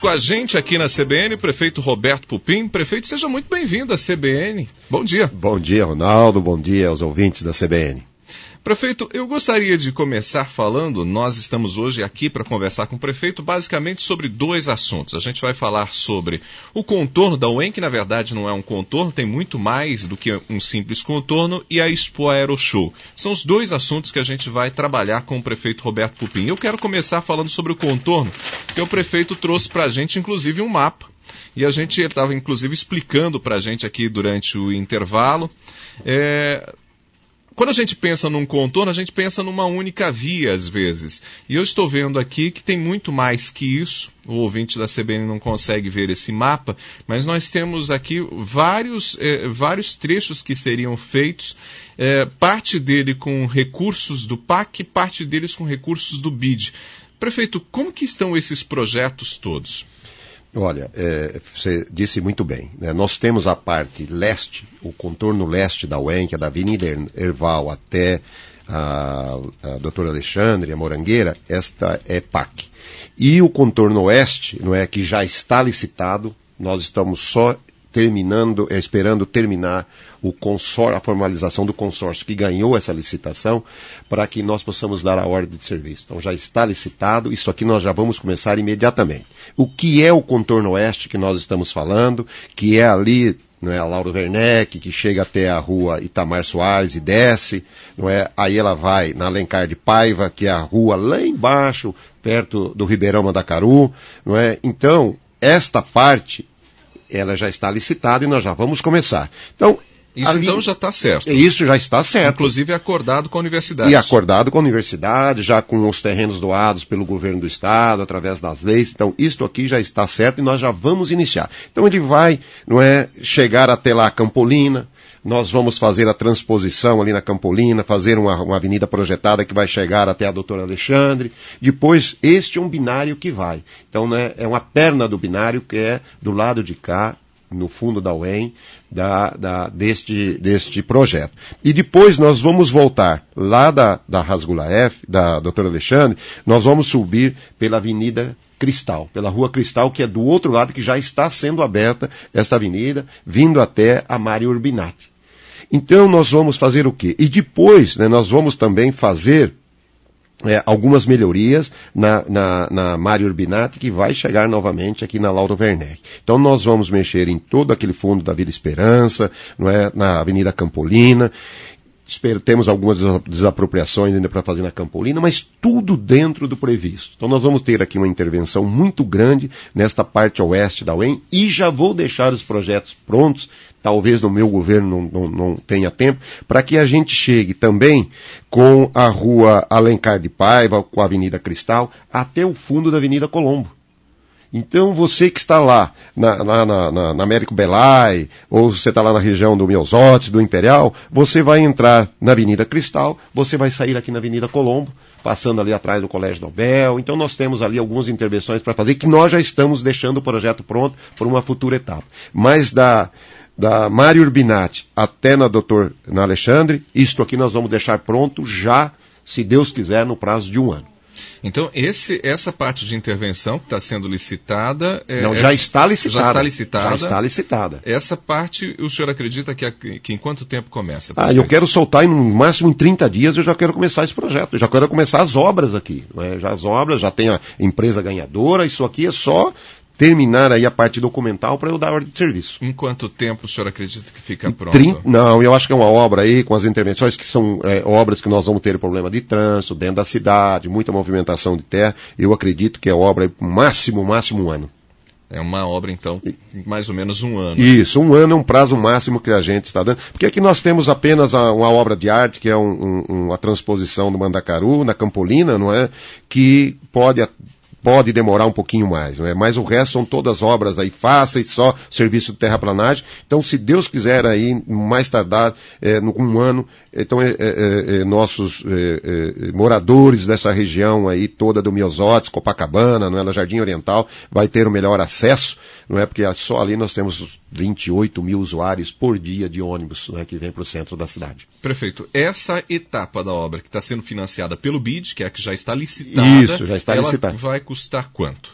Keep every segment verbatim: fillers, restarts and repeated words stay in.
Com a gente aqui na C B N, prefeito Roberto Pupim. Prefeito, seja muito bem-vindo à C B N. Bom dia. Bom dia, Ronaldo. Bom dia aos ouvintes da C B N. Prefeito, eu gostaria de começar falando, nós estamos hoje aqui para conversar com o prefeito basicamente sobre dois assuntos. A gente vai falar sobre o contorno da U E M, que na verdade não é um contorno, tem muito mais do que um simples contorno, e a Expo Aeroshow. São os dois assuntos que a gente vai trabalhar com o prefeito Roberto Pupim. Eu quero começar falando sobre o contorno, que o prefeito trouxe para a gente, inclusive, um mapa. E a gente estava, inclusive, explicando para a gente aqui durante o intervalo. É... Quando a gente pensa num contorno, a gente pensa numa única via, às vezes. E eu estou vendo aqui que tem muito mais que isso. O ouvinte da C B N não consegue ver esse mapa, mas nós temos aqui vários, eh, vários trechos que seriam feitos, eh, parte dele com recursos do P A C, parte deles com recursos do B I D. Prefeito, como que estão esses projetos todos? Olha, é, você disse muito bem, né? Nós temos a parte leste, o contorno leste da U E M, que é da Avenida Herval até a, a doutora Alexandre, a Morangueira, esta é P A C. E o contorno oeste, não é, que já está licitado, nós estamos só terminando, é, esperando terminar o consórcio, a formalização do consórcio que ganhou essa licitação, para que nós possamos dar a ordem de serviço. Então já está licitado, isso aqui nós já vamos começar imediatamente. O que é o contorno oeste que nós estamos falando, que é ali, não é, a Lauro Werneck, que chega até a rua Itamar Soares e desce, não é, aí ela vai na Alencar de Paiva, que é a rua lá embaixo, perto do Ribeirão Mandacaru, não é? Então, esta parte, ela já está licitada e nós já vamos começar. Então, isso ali, então já está certo. Isso já está certo. Inclusive acordado com a universidade. E acordado com a universidade, já com os terrenos doados pelo governo do estado, através das leis. Então, isto aqui já está certo e nós já vamos iniciar. Então, ele vai, não é, chegar até lá a Campolina. Nós vamos fazer a transposição ali na Campolina, fazer uma, uma avenida projetada que vai chegar até a doutora Alexandre. Depois, este é um binário que vai. Então, né, é uma perna do binário que é do lado de cá, no fundo da U E M, da, da, deste, deste projeto. E depois nós vamos voltar lá da, da Rasgula F, da doutora Alexandre, nós vamos subir pela Avenida Cristal, pela Rua Cristal, que é do outro lado, que já está sendo aberta esta avenida, vindo até a Mário Urbinati. Então nós vamos fazer o quê? E depois, né, nós vamos também fazer é, algumas melhorias na, na, na Mário Urbinati, que vai chegar novamente aqui na Lauro Werneck. Então nós vamos mexer em todo aquele fundo da Vila Esperança, não é, na Avenida Campolina. Temos algumas desapropriações ainda para fazer na Campolina, mas tudo dentro do previsto. Então nós vamos ter aqui uma intervenção muito grande nesta parte oeste da U E M e já vou deixar os projetos prontos, talvez no meu governo não, não, não tenha tempo, para que a gente chegue também com a rua Alencar de Paiva, com a Avenida Cristal, até o fundo da Avenida Colombo. Então, você que está lá na, na, na, na Américo Belay, ou você está lá na região do Miosotes, do Imperial, você vai entrar na Avenida Cristal, você vai sair aqui na Avenida Colombo, passando ali atrás do Colégio Nobel. Então, nós temos ali algumas intervenções para fazer, que nós já estamos deixando o projeto pronto para uma futura etapa. Mas da, da Mário Urbinati até na doutor na Alexandre, isto aqui nós vamos deixar pronto já, se Deus quiser, no prazo de um ano. Então, esse, essa parte de intervenção que está sendo licitada... É, Não, essa, já está licitada. Já está licitada. Já está licitada. Essa parte, o senhor acredita que, que em quanto tempo começa? Ah, eu quero soltar, em, no máximo em trinta dias, eu já quero começar esse projeto. Eu já quero começar as obras aqui. Né? Já as obras, já tem a empresa ganhadora, isso aqui é só terminar aí a parte documental para eu dar ordem de serviço. Em quanto tempo o senhor acredita que fica pronto? trinta, não, eu acho que é uma obra aí, com as intervenções que são é, obras que nós vamos ter problema de trânsito dentro da cidade, muita movimentação de terra, eu acredito que é obra aí, máximo, máximo um ano. É uma obra, então, mais ou menos um ano. Isso, um ano é um prazo máximo que a gente está dando. Porque aqui nós temos apenas a, uma obra de arte, que é um, um, uma transposição do Mandacaru, na Campolina, não é? Que pode... Pode demorar um pouquinho mais, não é? Mas o resto são todas obras aí fáceis, só serviço de terraplanagem. Então, se Deus quiser aí, mais tardar, é, um ano, então é, é, é, nossos é, é, moradores dessa região aí toda do Miosotes, Copacabana, não é? Na Jardim Oriental, vai ter o melhor acesso, não é? Porque só ali nós temos vinte e oito mil usuários por dia de ônibus, não é? Que vem para o centro da cidade. Prefeito, essa etapa da obra que está sendo financiada pelo B I D, que é a que já está licitada, Isso, já está ela licitada. vai custar quanto?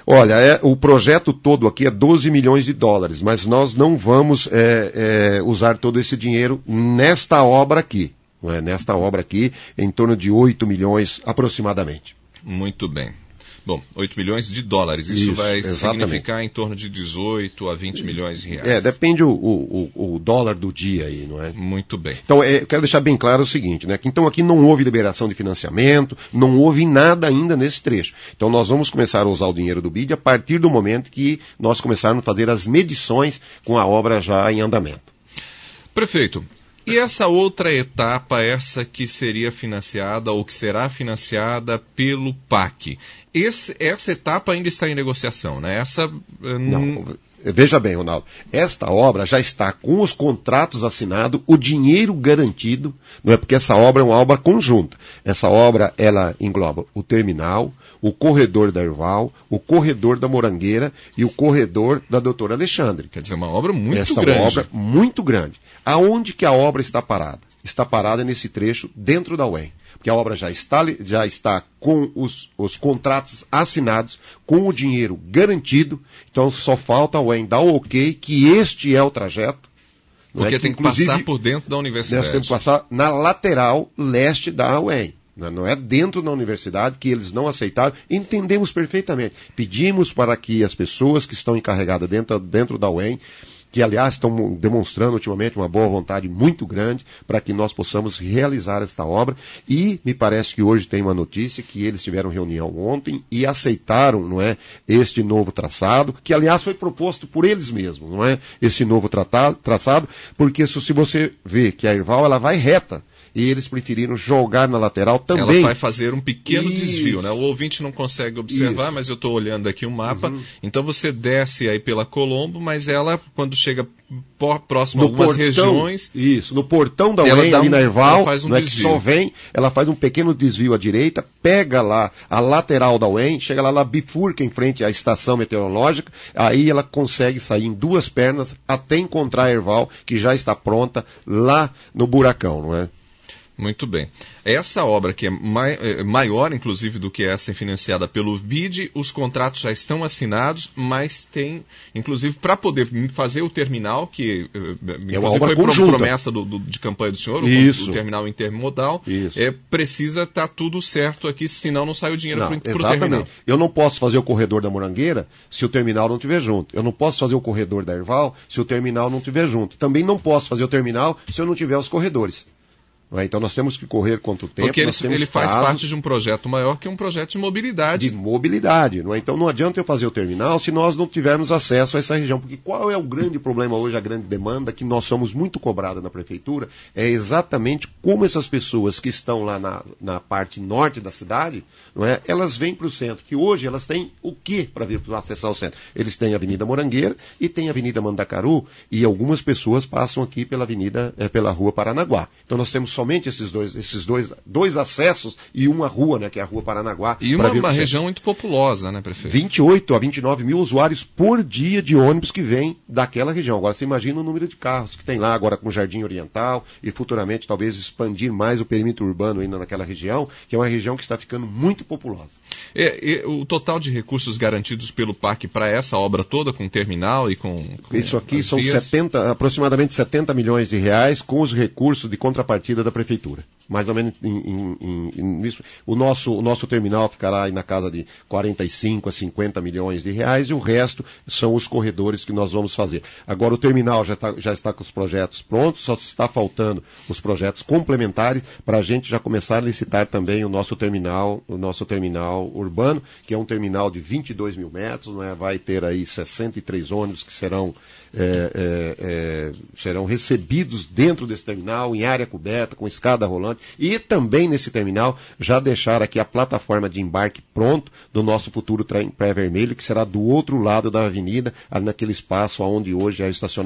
Olha, é, o projeto todo aqui é doze milhões de dólares, mas nós não vamos é, é, usar todo esse dinheiro nesta obra aqui. Não é? Nesta obra aqui, em torno de oito milhões aproximadamente. Muito bem. Bom, oito milhões de dólares, isso, isso vai exatamente. significar em torno de dezoito a vinte milhões de reais. É, depende o, o, o dólar do dia aí, não é? Muito bem. Então, é, eu quero deixar bem claro o seguinte, né? Que então aqui não houve liberação de financiamento, não houve nada ainda nesse trecho. Então nós vamos começar a usar o dinheiro do B I D a partir do momento que nós começarmos a fazer as medições com a obra já em andamento. Prefeito, e essa outra etapa, essa que seria financiada ou que será financiada pelo P A C? Esse, essa etapa ainda está em negociação, né? Essa... Não, veja bem, Ronaldo, esta obra já está com os contratos assinados, o dinheiro garantido, não é porque essa obra é uma obra conjunta. Essa obra, ela engloba o terminal, o corredor da Herval, o corredor da Morangueira e o corredor da Doutora Alexandre. Quer dizer, uma obra muito esta grande. Esta obra muito grande. Aonde que a obra está parada? Está parada nesse trecho dentro da U E M. Porque a obra já está, já está com os, os contratos assinados, com o dinheiro garantido, então só falta a U E M dar o ok que este é o trajeto. Porque é, que, tem que passar por dentro da universidade. Nós temos que passar na lateral leste da U E M. Não é dentro da universidade, que eles não aceitaram. Entendemos perfeitamente. Pedimos para que as pessoas que estão encarregadas dentro, dentro da U E M, que aliás estão demonstrando ultimamente uma boa vontade muito grande para que nós possamos realizar esta obra, e me parece que hoje tem uma notícia que eles tiveram reunião ontem e aceitaram, não é, este novo traçado, que aliás foi proposto por eles mesmos, não é, esse novo tratado, traçado, porque se você vê que a Herval ela vai reta, e eles preferiram jogar na lateral também. Ela vai fazer um pequeno Isso. desvio, né? O ouvinte não consegue observar, Isso. mas eu estou olhando aqui o mapa. Uhum. Então você desce aí pela Colombo, mas ela, quando chega próximo a algumas portão, regiões... Isso, no portão da U E M, ali um, na Herval, um não é que só vem, ela faz um pequeno desvio à direita, pega lá a lateral da U E M, chega lá, ela bifurca em frente à estação meteorológica, aí ela consegue sair em duas pernas até encontrar a Herval, que já está pronta lá no Buracão, não é? Muito bem. Essa obra que é mai, maior, inclusive, do que essa financiada pelo B I D, os contratos já estão assinados, mas tem, inclusive, para poder fazer o terminal, que é uma obra foi conjunta. promessa do, do, de campanha do senhor, o, o terminal intermodal, Isso. é, precisa estar tá tudo certo aqui, senão não sai o dinheiro para o terminal. Exatamente. Eu não posso fazer o corredor da Morangueira se o terminal não estiver junto. Eu não posso fazer o corredor da Herval se o terminal não estiver junto. Também não posso fazer o terminal se eu não tiver os corredores. Então nós temos que correr contra o tempo. Porque ele, nós temos ele faz prazos parte de um projeto maior que um projeto de mobilidade. De mobilidade. Não é? Então não adianta eu fazer o terminal se nós não tivermos acesso a essa região. Porque qual é o grande problema hoje, a grande demanda, que nós somos muito cobrados na prefeitura, é exatamente como essas pessoas que estão lá na, na parte norte da cidade, não é? Elas vêm para o centro, que hoje elas têm o que para vir para acessar o centro? Eles têm a Avenida Morangueira e tem a Avenida Mandacaru, e algumas pessoas passam aqui pela Avenida, é, pela Rua Paranaguá. Então nós temos somente esses dois, esses dois, dois acessos e uma rua, né, que é a Rua Paranaguá. E uma, uma região muito populosa, né, prefeito? vinte e oito a vinte e nove mil usuários por dia de ônibus que vêm daquela região. Agora você imagina o número de carros que tem lá agora com o Jardim Oriental e futuramente talvez expandir mais o perímetro urbano ainda naquela região, que é uma região que está ficando muito populosa. É, é, o total de recursos garantidos pelo P A C para essa obra toda, com terminal e com... com Isso aqui são setenta, aproximadamente setenta milhões de reais com os recursos de contrapartida da prefeitura. Mais ou menos em, em, em, em isso. O nosso, o nosso terminal ficará aí na casa de quarenta e cinco a cinquenta milhões de reais e o resto são os corredores que nós vamos fazer. Agora o terminal já, tá, já está com os projetos prontos, só está faltando os projetos complementares para a gente já começar a licitar também o nosso terminal, o nosso terminal urbano, que é um terminal de vinte e dois mil metros, não é? Vai ter aí sessenta e três ônibus que serão, é, é, é, serão recebidos dentro desse terminal, em área coberta, com escada rolante, e também nesse terminal já deixar aqui a plataforma de embarque pronto do nosso futuro trem Praia Vermelho, que será do outro lado da avenida, naquele espaço onde hoje é o estacionamento.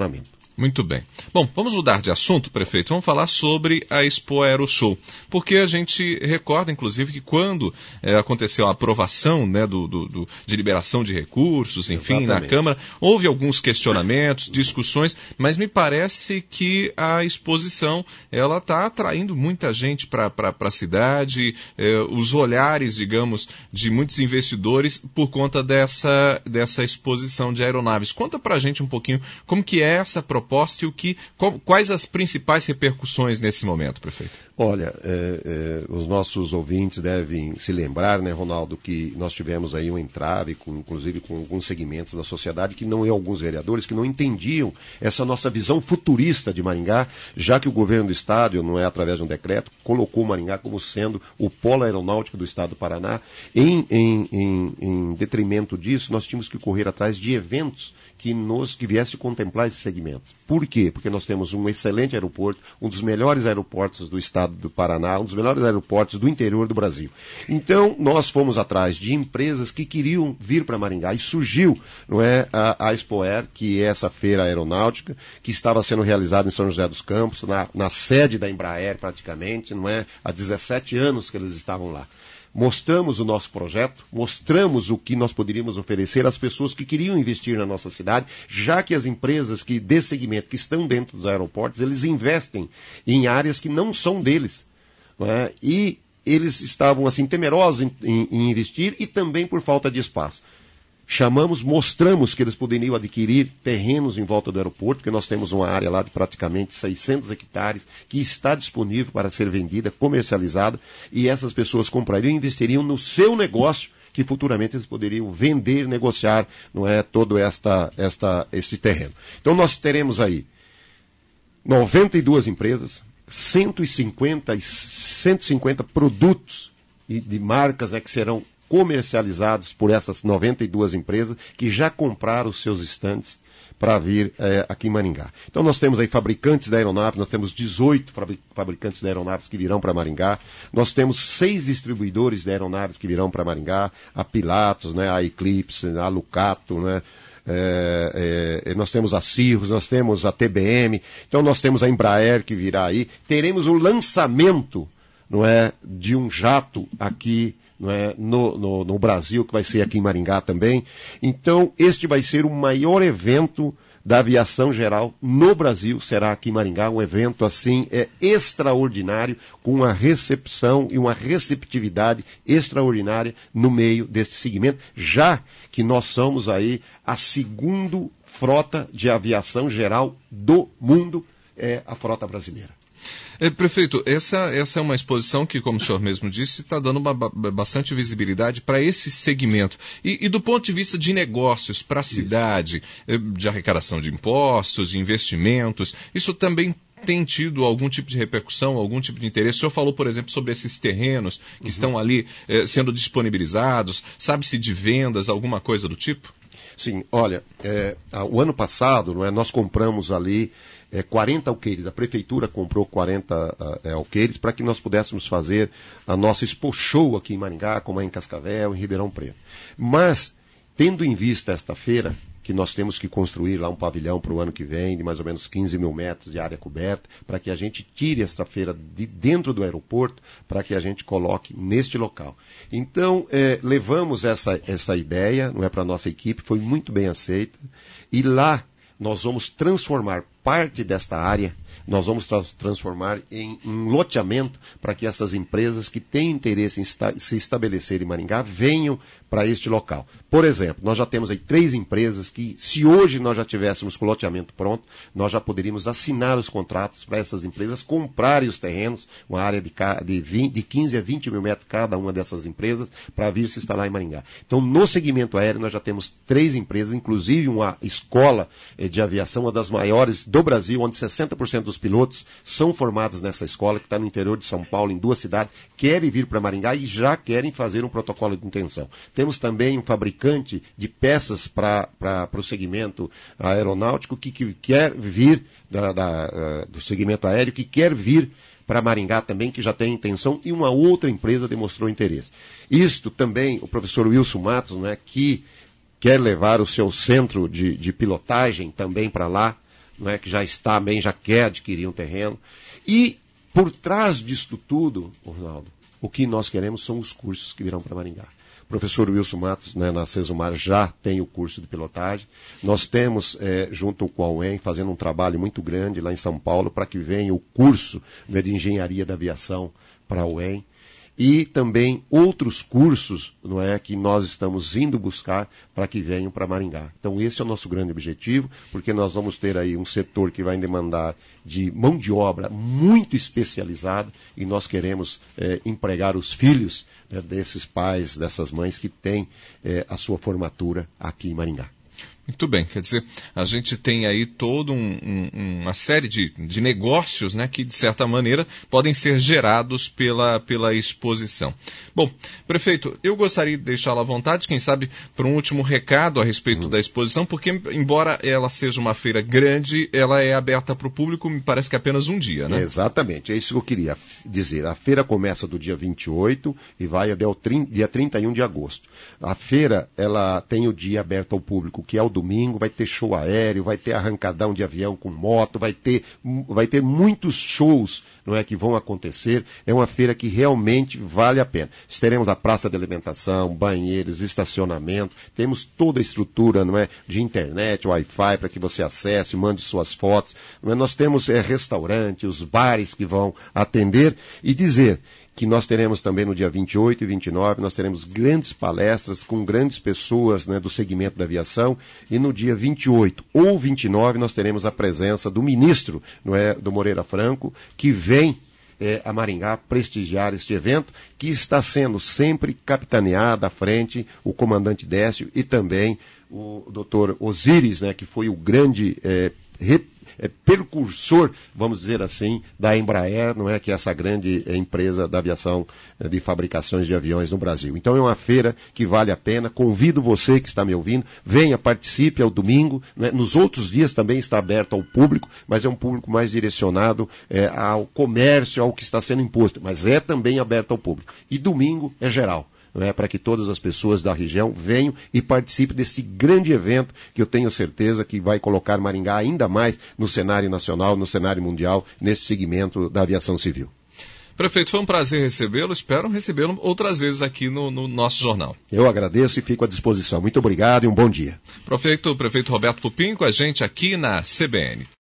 Muito bem. Bom, vamos mudar de assunto, prefeito. Vamos falar sobre a Expo Aeroshow. Porque a gente recorda, inclusive, que quando é, aconteceu a aprovação, né, do, do, do, de liberação de recursos, enfim, Exatamente. na Câmara, houve alguns questionamentos, discussões, mas me parece que a exposição ela está atraindo muita gente para a cidade, é, os olhares, digamos, de muitos investidores por conta dessa, dessa exposição de aeronaves. Conta para a gente um pouquinho como que é essa proposta e o que, quais as principais repercussões nesse momento, prefeito? Olha, é, é, os nossos ouvintes devem se lembrar, né, Ronaldo, que nós tivemos aí um entrave, com, inclusive com alguns segmentos da sociedade, que não é alguns vereadores, que não entendiam essa nossa visão futurista de Maringá, já que o governo do estado, não é através de um decreto, colocou Maringá como sendo o polo aeronáutico do estado do Paraná. Em, em, em, em detrimento disso, nós tínhamos que correr atrás de eventos que nos que viesse contemplar esses segmentos. Por quê? Porque nós temos um excelente aeroporto, um dos melhores aeroportos do estado do Paraná, um dos melhores aeroportos do interior do Brasil. Então, nós fomos atrás de empresas que queriam vir para Maringá e surgiu, não é, a, a Expo Air, que é essa feira aeronáutica, que estava sendo realizada em São José dos Campos, na, na sede da Embraer praticamente, não é? Há dezessete anos que eles estavam lá. Mostramos o nosso projeto, mostramos o que nós poderíamos oferecer às pessoas que queriam investir na nossa cidade, já que as empresas que, desse segmento que estão dentro dos aeroportos, eles investem em áreas que não são deles. Não é? E eles estavam assim temerosos em, em, em investir e também por falta de espaço. Chamamos, mostramos que eles poderiam adquirir terrenos em volta do aeroporto, porque nós temos uma área lá de praticamente seiscentos hectares que está disponível para ser vendida, comercializada, e essas pessoas comprariam e investiriam no seu negócio, que futuramente eles poderiam vender, negociar, não é, todo esta, esta, este terreno. Então nós teremos aí noventa e duas empresas, cento e cinquenta, cento e cinquenta produtos de marcas, né, que serão comercializados por essas noventa e duas empresas que já compraram os seus estandes para vir é, aqui em Maringá. Então nós temos aí fabricantes da aeronave, nós temos dezoito fabricantes de aeronaves que virão para Maringá, nós temos seis distribuidores de aeronaves que virão para Maringá, a Pilatus, né, a Eclipse, a Lucato, né, É, é, nós temos a Cirrus, nós temos a T B M, então nós temos a Embraer que virá aí, teremos o lançamento, não é, de um jato aqui, não é, no, no, no Brasil, que vai ser aqui em Maringá também. Então, este vai ser o maior evento da aviação geral no Brasil, será aqui em Maringá, um evento assim é extraordinário, com uma recepção e uma receptividade extraordinária no meio deste segmento, já que nós somos aí a segunda frota de aviação geral do mundo, é a frota brasileira. É, prefeito, essa, essa é uma exposição que, como o senhor mesmo disse, está dando uma, bastante visibilidade para esse segmento. E, e do ponto de vista de negócios para a cidade, de arrecadação de impostos, de investimentos, isso também tem tido algum tipo de repercussão, algum tipo de interesse? O senhor falou, por exemplo, sobre esses terrenos que uhum. estão ali eh, sendo disponibilizados, sabe-se de vendas, alguma coisa do tipo? Sim, olha, é, o ano passado, não é, nós compramos ali é, quarenta alqueires, a prefeitura comprou quarenta é, alqueires para que nós pudéssemos fazer a nossa Expo Show aqui em Maringá, como é em Cascavel, em Ribeirão Preto. Mas, tendo em vista esta feira, que nós temos que construir lá um pavilhão para o ano que vem, de mais ou menos quinze mil metros de área coberta, para que a gente tire esta feira de dentro do aeroporto, para que a gente coloque neste local. Então, é, levamos essa, essa ideia, não é, para a nossa equipe, foi muito bem aceita, e lá nós vamos transformar parte desta área, nós vamos tra- transformar em um loteamento para que essas empresas que têm interesse em esta- se estabelecer em Maringá venham para este local. Por exemplo, nós já temos aí três empresas que, se hoje nós já tivéssemos com o loteamento pronto, nós já poderíamos assinar os contratos para essas empresas comprarem os terrenos, uma área de, ca- de, vinte, de quinze a vinte mil metros cada uma dessas empresas, para vir se instalar em Maringá. Então, no segmento aéreo, nós já temos três empresas, inclusive uma escola eh, de aviação, uma das maiores do Brasil, onde sessenta por cento dos pilotos são formados nessa escola, que está no interior de São Paulo, em duas cidades, querem vir para Maringá e já querem fazer um protocolo de intenção. Temos também um fabricante de peças para o segmento aeronáutico que, que quer vir, da, da, uh, do segmento aéreo, que quer vir para Maringá também, que já tem intenção, e uma outra empresa demonstrou interesse. Isto também, o professor Wilson Matos, né, que quer levar o seu centro de, de pilotagem também para lá, não é, que já está bem, já quer adquirir um terreno. E por trás disso tudo, Ronaldo, o que nós queremos são os cursos que virão para Maringá. O professor Wilson Matos, né, na Sesumar, já tem o curso de pilotagem. Nós temos, é, junto com a U E M, fazendo um trabalho muito grande lá em São Paulo para que venha o curso, né, de engenharia da aviação para a U E M. E também outros cursos, não é, que nós estamos indo buscar para que venham para Maringá. Então esse é o nosso grande objetivo, porque nós vamos ter aí um setor que vai demandar de mão de obra muito especializada e nós queremos é, empregar os filhos, né, desses pais, dessas mães que têm é, a sua formatura aqui em Maringá. Muito bem, quer dizer, a gente tem aí toda um, um, uma série de, de negócios, né, que, de certa maneira, podem ser gerados pela, pela exposição. Bom, prefeito, eu gostaria de deixá-lo à vontade, quem sabe, para um último recado a respeito uhum. da exposição, porque, embora ela seja uma feira grande, ela é aberta para o público, me parece que apenas um dia, né? Exatamente, é isso que eu queria dizer. A feira começa do dia vinte e oito e vai até o dia trinta e um de agosto. A feira, ela tem o dia aberto ao público, que é o domingo, vai ter show aéreo, vai ter arrancadão de avião com moto, vai ter, vai ter muitos shows, não é, que vão acontecer. É uma feira que realmente vale a pena. Teremos a praça de alimentação, banheiros, estacionamento, temos toda a estrutura, não é, de internet, Wi-Fi, para que você acesse, mande suas fotos. Não é? Nós temos é, restaurante, os bares que vão atender e dizer que nós teremos também no dia vinte e oito e vinte e nove, nós teremos grandes palestras com grandes pessoas, né, do segmento da aviação, e no dia vinte e oito ou vinte e nove nós teremos a presença do ministro, não é, do Moreira Franco, que vem é, a Maringá prestigiar este evento, que está sendo sempre capitaneado à frente o comandante Décio e também o doutor Osíris, né, que foi o grande é, rep... É, percursor, vamos dizer assim, da Embraer, não é, que é essa grande é, empresa da aviação, é, de fabricações de aviões no Brasil. Então é uma feira que vale a pena. Convido você que está me ouvindo, venha, participe ao domingo, né? Nos outros dias também está aberto ao público, mas é um público mais direcionado é, ao comércio, ao que está sendo imposto, mas é também aberto ao público. E domingo é geral. Não é, para que todas as pessoas da região venham e participem desse grande evento que eu tenho certeza que vai colocar Maringá ainda mais no cenário nacional, no cenário mundial, nesse segmento da aviação civil. Prefeito, foi um prazer recebê-lo, espero recebê-lo outras vezes aqui no, no nosso jornal. Eu agradeço e fico à disposição. Muito obrigado e um bom dia. Prefeito, prefeito Roberto Pupim com a gente aqui na C B N.